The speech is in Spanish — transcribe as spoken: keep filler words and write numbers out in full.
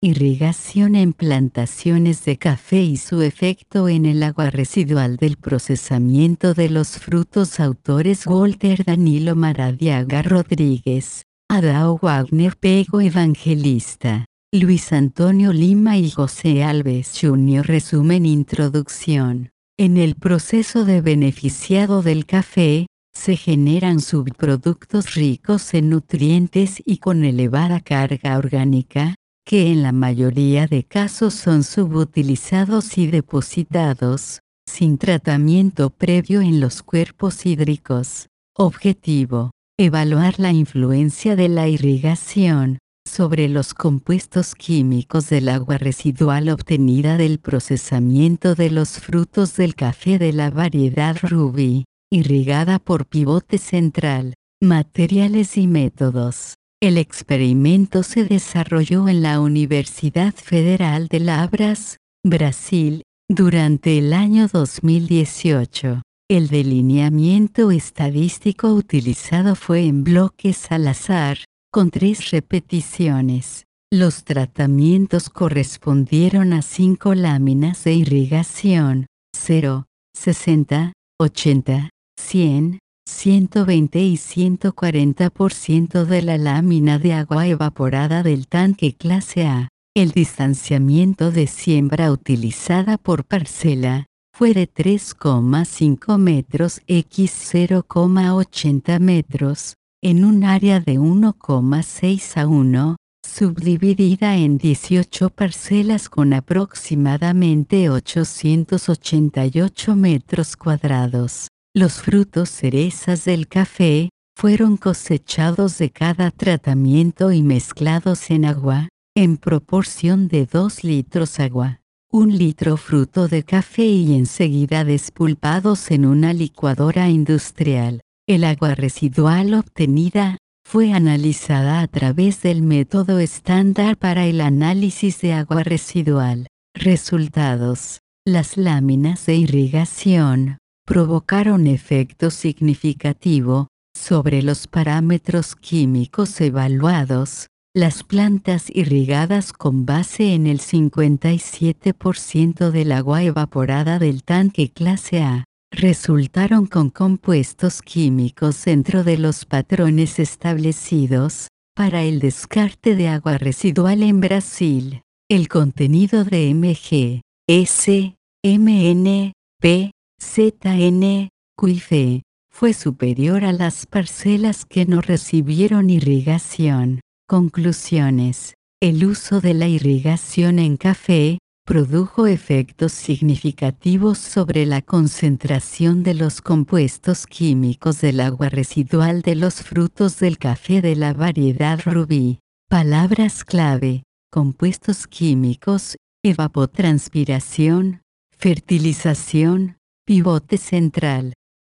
Irrigación en plantaciones de café y su efecto en el agua residual del procesamiento de los frutos. Autores: Walter Danilo Maradiaga Rodríguez, Adao Wagner Pego Evangelista, Luis Antonio Lima y José Alves junior Resumen. Introducción. En el proceso de beneficiado del café, se generan subproductos ricos en nutrientes y con elevada carga orgánica, que en la mayoría de casos son subutilizados y depositados, sin tratamiento previo en los cuerpos hídricos. Objetivo: evaluar la influencia de la irrigación sobre los compuestos químicos del agua residual obtenida del procesamiento de los frutos del café de la variedad Ruby, irrigada por pivote central. Materiales y métodos. El experimento se desarrolló en la Universidad Federal de Lavras, Brasil, durante el año dos mil dieciocho. El delineamiento estadístico utilizado fue en bloques al azar, con tres repeticiones. Los tratamientos correspondieron a cinco láminas de irrigación: cero, sesenta, ochenta, cien, ciento veinte y ciento cuarenta por ciento de la lámina de agua evaporada del tanque clase A. El distanciamiento de siembra utilizada por parcela fue de tres coma cinco metros x cero coma ochenta metros, en un área de uno coma seis a uno, subdividida en dieciocho parcelas con aproximadamente ochocientos ochenta y ocho metros cuadrados. Los frutos cerezas del café fueron cosechados de cada tratamiento y mezclados en agua, en proporción de dos litros agua, un litro fruto de café y enseguida despulpados en una licuadora industrial. El agua residual obtenida fue analizada a través del método estándar para el análisis de agua residual. Resultados: las láminas de irrigación provocaron efecto significativo sobre los parámetros químicos evaluados. Las plantas irrigadas con base en el cincuenta y siete por ciento del agua evaporada del tanque clase A resultaron con compuestos químicos dentro de los patrones establecidos para el descarte de agua residual en Brasil. El contenido de M G S, M N, P, Z N, Q y F fue superior a las parcelas que no recibieron irrigación. Conclusiones: el uso de la irrigación en café produjo efectos significativos sobre la concentración de los compuestos químicos del agua residual de los frutos del café de la variedad Ruby. Palabras clave: compuestos químicos, evapotranspiración, fertilización, pivote central.